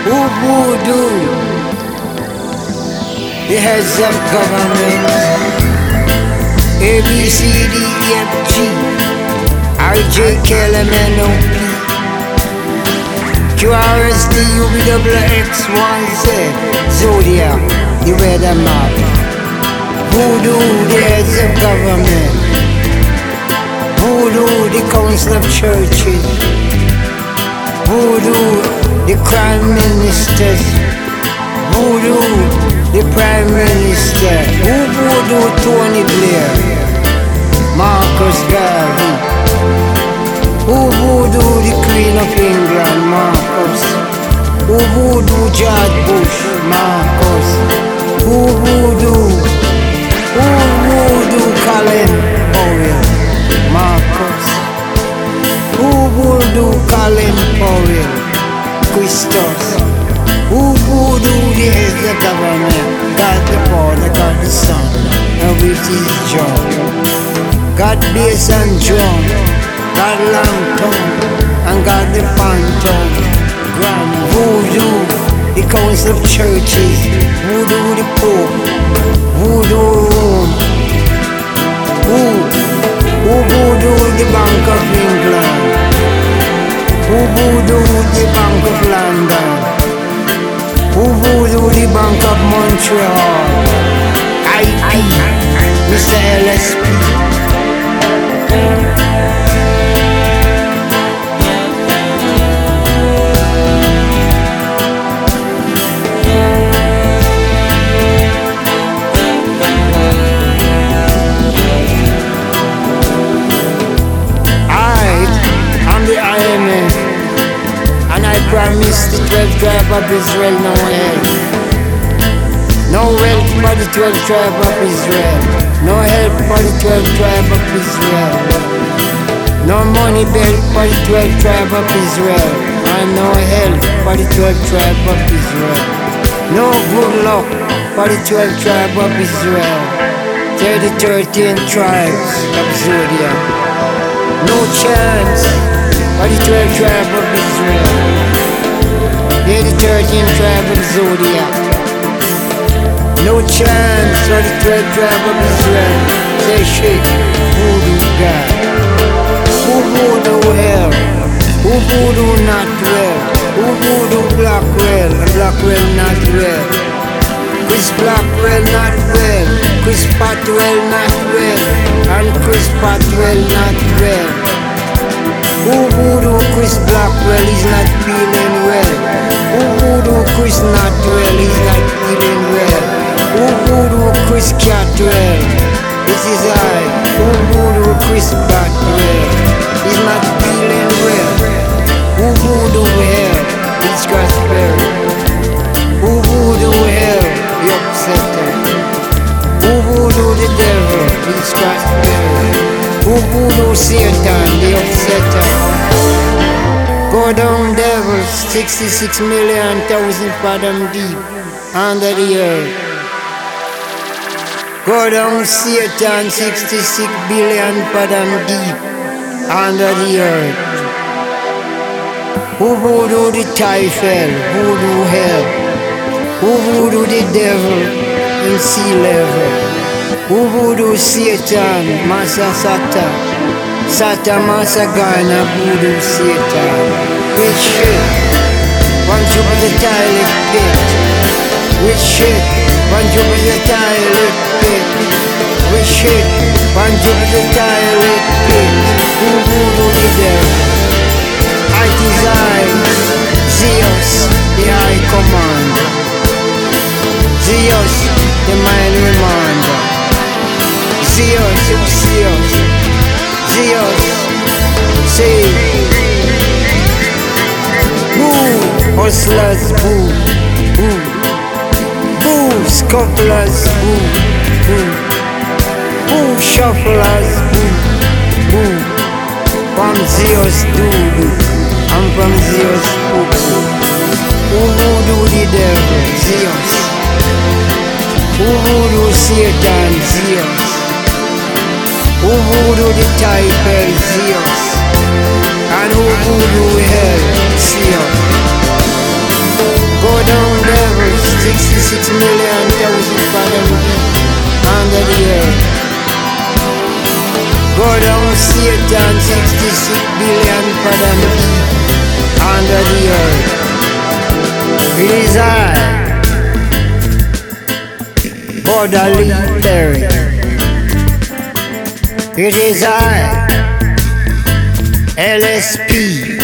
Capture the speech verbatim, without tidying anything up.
Ubuntu, the heads of government, A B C D E F G, I J K L M N O P, Q R S T U V W X Y Z, Zodiac, the weather map, Voodoo, the heads of government, Voodoo, the council of churches, Voodoo, the crime ministers, Voodoo, the prime minister, who Voodoo Tony Blair, Marcus Garvey, who Voodoo the Queen of England, Marcus, who Voodoo George Bush, Marcus, who Voodoo, who Voodoo Colin Powell, Marcus, who Voodoo Colin Powell, Christos, who Voodoo the heads of government, God the Father, God the Son, and with his John, God bass and drum, God long tongue, and God the phantom, grand Voodoo, the council of churches, Voodoo the Pope, Voodoo Rome, who, who Voodoo the Bank of England, who Voodoo the Bank of London, who Voodoo the Bank of Montreal, I P, Mister L S P. Promise the twelve tribe of Israel no help. No help for the twelve tribe of Israel. No help for the twelve tribe of Israel. No money belt for the twelve tribe of Israel. And no help for the twelve tribe of Israel. No good luck for the twelve tribe of Israel. They're the thirteen tribes of Zodiac. No chance for the twelve tribe of Israel. They're the thirteen tribe of Zodiac. No chance for the twelve tribe of Israel. Say shit, Voodoo God. Who Voodoo hell? Who Voodoo not well? Who Voodoo Blackwell? And Blackwell not well. Chris Blackwell not well. Chris Patwell not well. And Chris Patwell not well. Who Voodoo Chris Blackwell is not feeling well. Who Voodoo Chris not well, he's not feeling well. Who Voodoo Chris Catwell, this is I. Who Voodoo Chris Batwell, he's not feeling well. Who Voodoo hell, it's Casper. Who Voodoo hell, the upsetter. Who Voodoo the devil, it's Casper. Who Voodoo Satan, the upsetter. Go down devils, sixty-six million thousand fathom deep under the earth. Go down Satan, sixty-six billion fathom deep under the earth. Who Voodoo the Typhel, Voodoo hell. Who Voodoo the devil in sea level. Who Voodoo Satan, Massa Satan. Sata Masa Ghana Voodoo Satan. Which shit? One job of the toilet pit. Which shit? One job of the toilet pit. Which shit? One job of the toilet pit. Who Voodoo the devil? I design Zeus, the high commander. Zeus, the mind reminder. Zeus, Zeus. Zeus, say, boo, hustlers, boo, boo, boo, scufflers, boo, boo, boo, shufflers, boo, boo, from Zeus, doo, I'm from Zeus, boo, boo, who Voodoo the devil, Zeus, who Voodoo Satan, Zeus, who Voodoo the Typhel, Zeus, and who Voodoo hell, Zeus. sixty-six million thousand fathom under the earth. Go down Satan, sixty-six billion fathom under the earth. It is I, Borderly Berry. It is I, L S P.